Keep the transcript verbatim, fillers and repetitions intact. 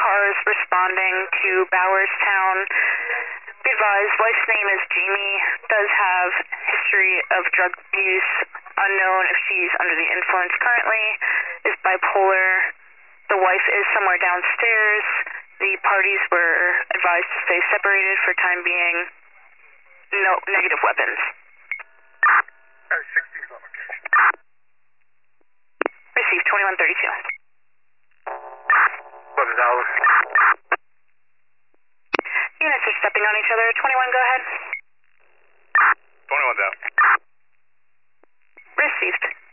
cars responding to Bowerstown. Be advised, wife's name is Jamie, does have history of drug abuse, unknown if she's under the influence currently, is bipolar. The wife is somewhere downstairs. The parties were advised to stay separated for time being. No negative weapons. sixteen's on location. Received twenty-one thirty-two. Weapons out. Units are stepping on each other. twenty-one, go ahead. twenty-one's out. Received.